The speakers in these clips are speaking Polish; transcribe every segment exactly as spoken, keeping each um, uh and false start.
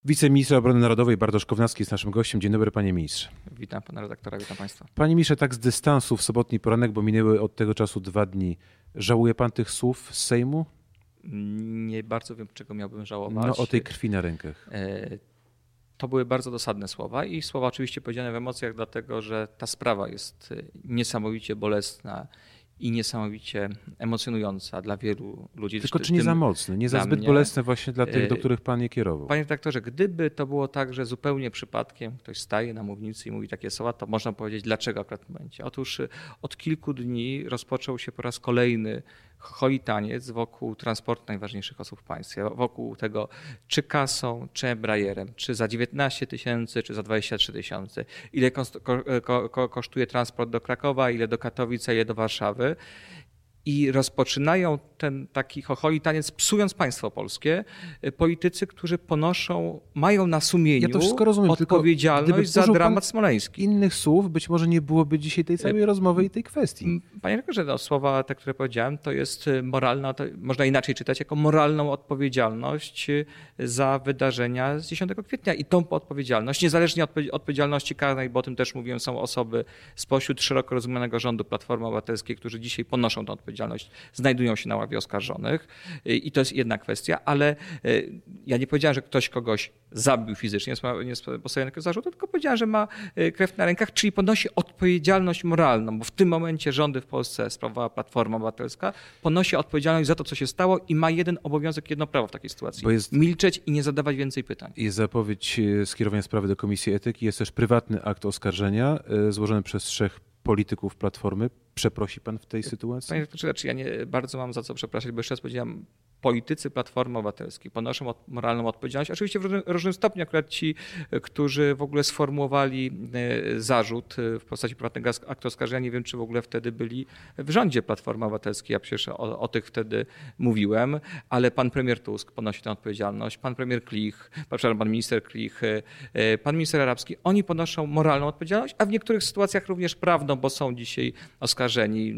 Wiceminister Obrony Narodowej Bartosz Kownacki jest naszym gościem. Dzień dobry, panie ministrze. Witam pana redaktora, witam państwa. Panie ministrze, tak z dystansu w sobotni poranek, bo minęły od tego czasu dwa dni. Żałuje pan tych słów z Sejmu? Nie bardzo wiem, czego miałbym żałować. No o tej krwi na rękach. To były bardzo dosadne słowa i słowa oczywiście powiedziane w emocjach, dlatego że ta sprawa jest niesamowicie bolesna i niesamowicie emocjonująca dla wielu ludzi. Tylko czy nie za mocne, nie za zbyt mnie. bolesne właśnie dla tych, do których pan je kierował? Panie redaktorze, gdyby to było tak, że zupełnie przypadkiem ktoś staje na mównicy i mówi takie słowa, to można powiedzieć, dlaczego akurat w tym momencie. Otóż od kilku dni rozpoczął się po raz kolejny hoi taniec wokół transportu najważniejszych osób w państwie, wokół tego, czy kasą, czy Embraerem, czy za dziewiętnaście tysięcy, czy za dwadzieścia trzy tysiące, ile kosztuje transport do Krakowa, ile do Katowic, ile do Warszawy. I rozpoczynają ten taki chocholi taniec, psując państwo polskie, politycy, którzy ponoszą, mają na sumieniu ja to wszystko rozumiem, odpowiedzialność za dramat smoleński. Innych słów być może nie byłoby dzisiaj tej całej rozmowy i tej kwestii. Panie redaktorze, no, słowa te, które powiedziałem, to jest moralna, to można inaczej czytać, jako moralną odpowiedzialność za wydarzenia z dziesiątego kwietnia. I tą odpowiedzialność, niezależnie od odpowiedzialności karnej, bo o tym też mówiłem, są osoby spośród szeroko rozumianego rządu Platformy Obywatelskiej, którzy dzisiaj ponoszą tę odpowiedzialność. Znajdują się na ławie oskarżonych i to jest jedna kwestia, ale ja nie powiedziałem, że ktoś kogoś zabił fizycznie, nie postawiłem takiego zarzutu, tylko powiedziałem, że ma krew na rękach, czyli ponosi odpowiedzialność moralną, bo w tym momencie rządy w Polsce sprawowała Platforma Obywatelska, ponosi odpowiedzialność za to, co się stało i ma jeden obowiązek, jedno prawo w takiej sytuacji. Bo jest, milczeć i nie zadawać więcej pytań. Jest zapowiedź skierowania sprawy do Komisji Etyki, jest też prywatny akt oskarżenia złożony przez trzech polityków Platformy. Przeprosi pan w tej sytuacji? Panie redaktorze, znaczy ja nie bardzo mam za co przepraszać, bo jeszcze raz powiedziałem, politycy Platformy Obywatelskiej ponoszą od, moralną odpowiedzialność. Oczywiście w różnym, różnym stopniu akurat ci, którzy w ogóle sformułowali zarzut w postaci prywatnego aktu oskarżenia, nie wiem, czy w ogóle wtedy byli w rządzie Platformy Obywatelskiej. Ja przecież o, o tych wtedy mówiłem, ale pan premier Tusk ponosi tę odpowiedzialność, pan premier Klich, przepraszam, pan minister Klich, pan minister Arabski, oni ponoszą moralną odpowiedzialność, a w niektórych sytuacjach również prawną, bo są dzisiaj oskarżeni,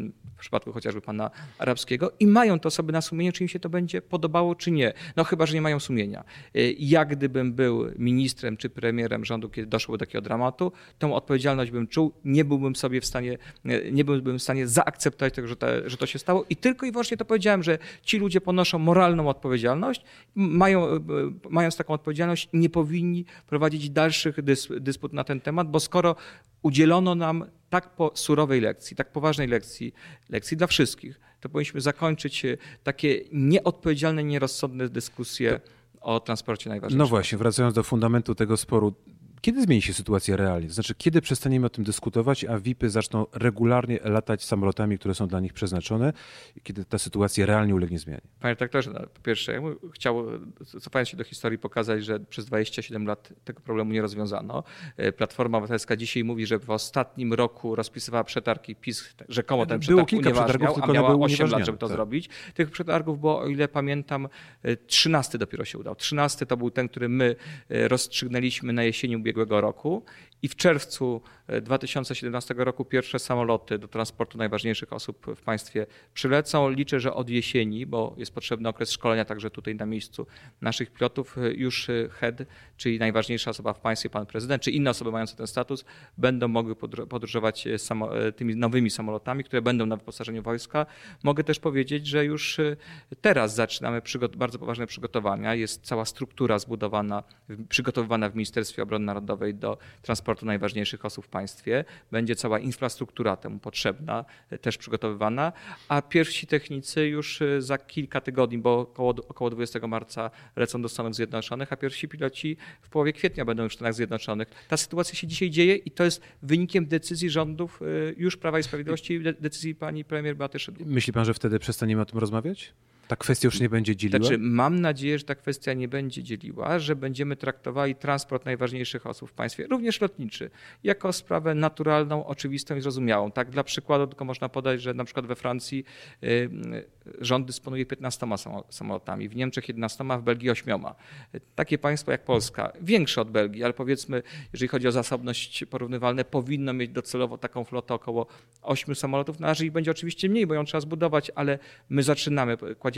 w przypadku chociażby pana Arabskiego i mają to sobie na sumieniu, czy im się to będzie podobało, czy nie. No chyba, że nie mają sumienia. Ja gdybym był ministrem czy premierem rządu, kiedy doszło do takiego dramatu, tą odpowiedzialność bym czuł, nie byłbym sobie w stanie, nie byłbym w stanie zaakceptować tego, że to, że to się stało i tylko i wyłącznie to powiedziałem, że ci ludzie ponoszą moralną odpowiedzialność, mają, mając taką odpowiedzialność, nie powinni prowadzić dalszych dys, dysput na ten temat, bo skoro udzielono nam tak po surowej lekcji, tak poważnej lekcji, lekcji dla wszystkich, to powinniśmy zakończyć takie nieodpowiedzialne, nierozsądne dyskusje o transporcie najważniejszym. No właśnie, wracając do fundamentu tego sporu, kiedy zmieni się sytuacja realnie? Znaczy, kiedy przestaniemy o tym dyskutować, a V I P-y zaczną regularnie latać samolotami, które są dla nich przeznaczone, i kiedy ta sytuacja realnie ulegnie zmianie? Panie redaktorze, no, po pierwsze, ja bym chciał, cofając się do historii, pokazać, że przez dwadzieścia siedem lat tego problemu nie rozwiązano. Platforma Obywatelska dzisiaj mówi, że w ostatnim roku rozpisywała przetargi, PiS rzekomo ten przetarg unieważniał, a miała osiem lat, żeby to tak. zrobić. Tych przetargów było, o ile pamiętam, trzynasty dopiero się udał. trzynasty to był ten, który my rozstrzygnęliśmy na jesieni ubiegłego roku i w czerwcu dwa tysiące siedemnastego roku pierwsze samoloty do transportu najważniejszych osób w państwie przylecą. Liczę, że od jesieni, bo jest potrzebny okres szkolenia także tutaj na miejscu naszych pilotów, już head, czyli najważniejsza osoba w państwie, pan prezydent, czy inne osoby mające ten status, będą mogły podróżować tymi nowymi samolotami, które będą na wyposażeniu wojska. Mogę też powiedzieć, że już teraz zaczynamy bardzo poważne przygotowania. Jest cała struktura zbudowana, przygotowywana w Ministerstwie Obrony Narodowej do transportu najważniejszych osób w państwie. Będzie cała infrastruktura temu potrzebna, też przygotowywana, a pierwsi technicy już za kilka tygodni, bo około, około dwudziestego marca lecą do Stanów Zjednoczonych, a pierwsi piloci w połowie kwietnia będą już w Stanach Zjednoczonych. Ta sytuacja się dzisiaj dzieje i to jest wynikiem decyzji rządów już Prawa i Sprawiedliwości i decyzji pani premier Beaty Szydło. Myśli pan, że wtedy przestaniemy o tym rozmawiać? Ta kwestia już nie będzie dzieliła? Znaczy, mam nadzieję, że ta kwestia nie będzie dzieliła, że będziemy traktowali transport najważniejszych osób w państwie, również lotniczy, jako sprawę naturalną, oczywistą i zrozumiałą. Tak dla przykładu tylko można podać, że na przykład we Francji y, rząd dysponuje piętnastoma samolotami, w Niemczech jedenastoma, w Belgii ośmioma. Takie państwo jak Polska, większe od Belgii, ale powiedzmy, jeżeli chodzi o zasobność porównywalne, powinno mieć docelowo taką flotę około ośmiu samolotów. No, a jeżeli będzie oczywiście mniej, bo ją trzeba zbudować, ale my zaczynamy, kładziemy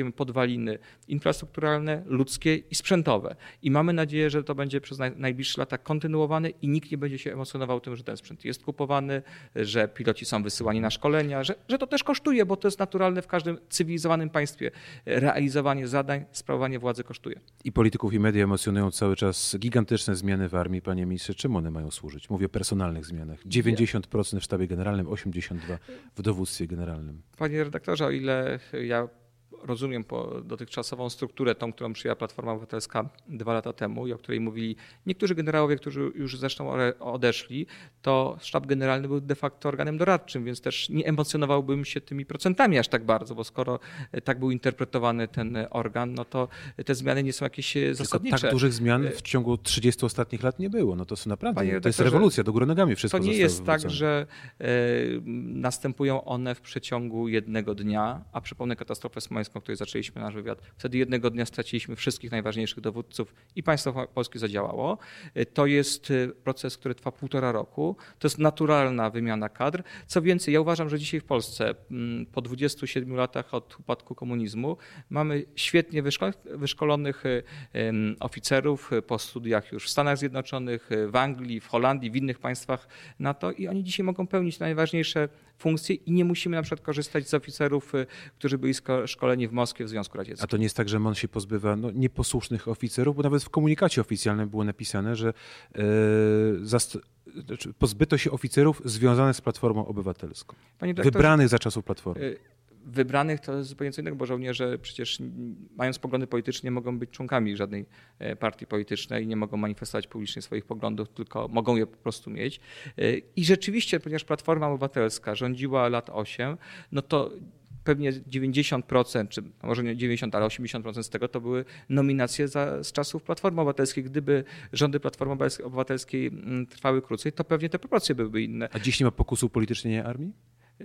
kładziemy podwaliny infrastrukturalne, ludzkie i sprzętowe. I mamy nadzieję, że to będzie przez najbliższe lata kontynuowane i nikt nie będzie się emocjonował tym, że ten sprzęt jest kupowany, że piloci są wysyłani na szkolenia, że, że to też kosztuje, bo to jest naturalne w każdym cywilizowanym państwie. Realizowanie zadań, sprawowanie władzy kosztuje. I polityków i media emocjonują cały czas gigantyczne zmiany w armii. Panie ministrze, czym one mają służyć? Mówię o personalnych zmianach. dziewięćdziesiąt procent w sztabie generalnym, osiemdziesiąt dwa procent w dowództwie generalnym. Panie redaktorze, o ile ja rozumiem po dotychczasową strukturę, tą, którą przyjęła Platforma Obywatelska dwa lata temu i o której mówili niektórzy generałowie, którzy już zresztą odeszli, to sztab generalny był de facto organem doradczym, więc też nie emocjonowałbym się tymi procentami aż tak bardzo, bo skoro tak był interpretowany ten organ, no to te zmiany nie są jakieś zasadnicze. Tylko tak dużych zmian w ciągu trzydziestu ostatnich lat nie było. No to są naprawdę, Panie to jest rewolucja, do góry nogami wszystko To nie zostało jest wywrócone. tak, że y, następują one w przeciągu jednego dnia, a przypomnę katastrofę smoleńską, o której zaczęliśmy nasz wywiad. Wtedy jednego dnia straciliśmy wszystkich najważniejszych dowódców i państwo polskie zadziałało. To jest proces, który trwa półtora roku. To jest naturalna wymiana kadr. Co więcej, ja uważam, że dzisiaj w Polsce po dwudziestu siedmiu latach od upadku komunizmu mamy świetnie wyszkolonych oficerów po studiach już w Stanach Zjednoczonych, w Anglii, w Holandii, w innych państwach NATO i oni dzisiaj mogą pełnić najważniejsze funkcje i nie musimy na przykład korzystać z oficerów, którzy byli szkoleni w Moskwie w Związku Radzieckim. A to nie jest tak, że M O N się pozbywa no, nieposłusznych oficerów, bo nawet w komunikacie oficjalnym było napisane, że yy, zast- znaczy pozbyto się oficerów związanych z Platformą Obywatelską. Panie dyrektorze, wybranych za czasów Platformy. Wybranych to jest zupełnie co innego, bo żołnierze przecież mając poglądy polityczne nie mogą być członkami żadnej partii politycznej, nie mogą manifestować publicznie swoich poglądów, tylko mogą je po prostu mieć. I rzeczywiście, ponieważ Platforma Obywatelska rządziła lat osiem, no to pewnie dziewięćdziesiąt procent, czy może nie dziewięćdziesiąt, ale osiemdziesiąt procent z tego to były nominacje za, z czasów Platformy Obywatelskiej. Gdyby rządy Platformy Obywatelskiej trwały krócej, to pewnie te proporcje byłyby inne. A dziś nie ma pokusu upolitycznienia armii?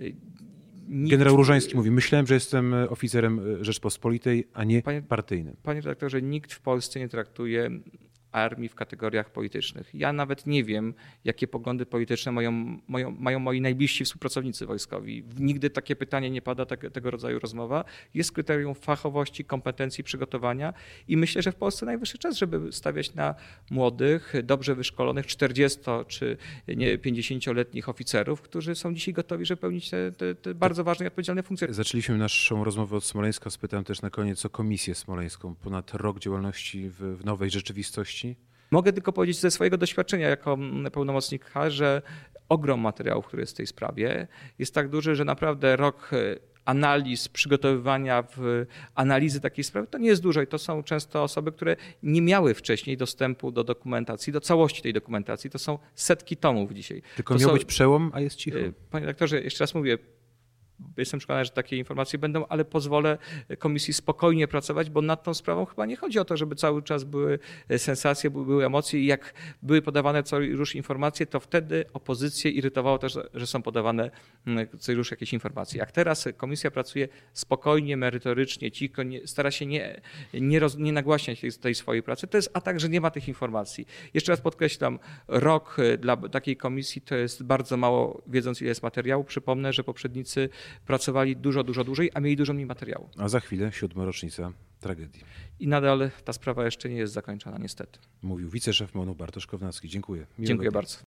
Nikt... Generał Różański mówi, myślałem, że jestem oficerem Rzeczpospolitej, a nie panie, partyjnym. Panie redaktorze, nikt w Polsce nie traktuje armii w kategoriach politycznych. Ja nawet nie wiem, jakie poglądy polityczne mają, mają, mają moi najbliżsi współpracownicy wojskowi. Nigdy takie pytanie nie pada, tak, tego rodzaju rozmowa. Jest kryterium fachowości, kompetencji, przygotowania i myślę, że w Polsce najwyższy czas, żeby stawiać na młodych, dobrze wyszkolonych, czterdziesto czy pięćdziesięcioletnich oficerów, którzy są dzisiaj gotowi, żeby pełnić te, te, te bardzo ważne i odpowiedzialne funkcje. Zaczęliśmy naszą rozmowę od Smoleńska. Spytam też na koniec o Komisję Smoleńską. Ponad rok działalności w, w nowej rzeczywistości. Mogę tylko powiedzieć ze swojego doświadczenia jako pełnomocnik H, że ogrom materiałów, który jest w tej sprawie, jest tak duży, że naprawdę rok analiz, przygotowywania w analizy takiej sprawy, to nie jest dużo i to są często osoby, które nie miały wcześniej dostępu do dokumentacji, do całości tej dokumentacji. To są setki tomów dzisiaj. Tylko to miał są... być przełom, a jest cicho. Panie doktorze, jeszcze raz mówię, jestem przekonany, że takie informacje będą, ale pozwolę komisji spokojnie pracować, bo nad tą sprawą chyba nie chodzi o to, żeby cały czas były sensacje, były emocje i jak były podawane co rusz informacje, to wtedy opozycję irytowało też, że są podawane co rusz jakieś informacje. Jak teraz komisja pracuje spokojnie, merytorycznie, cicho, nie, stara się nie, nie, roz, nie nagłaśniać tej, tej swojej pracy, to jest atak, że nie ma tych informacji. Jeszcze raz podkreślam, rok dla takiej komisji to jest bardzo mało, wiedząc ile jest materiału. Przypomnę, że poprzednicy pracowali dużo, dużo dłużej, a mieli dużo mniej materiału. A za chwilę siódma rocznica tragedii. I nadal ta sprawa jeszcze nie jest zakończona, niestety. Mówił wiceszef M O N-u Bartosz Kownacki. Dziękuję. Miłego Dziękuję dnia. bardzo.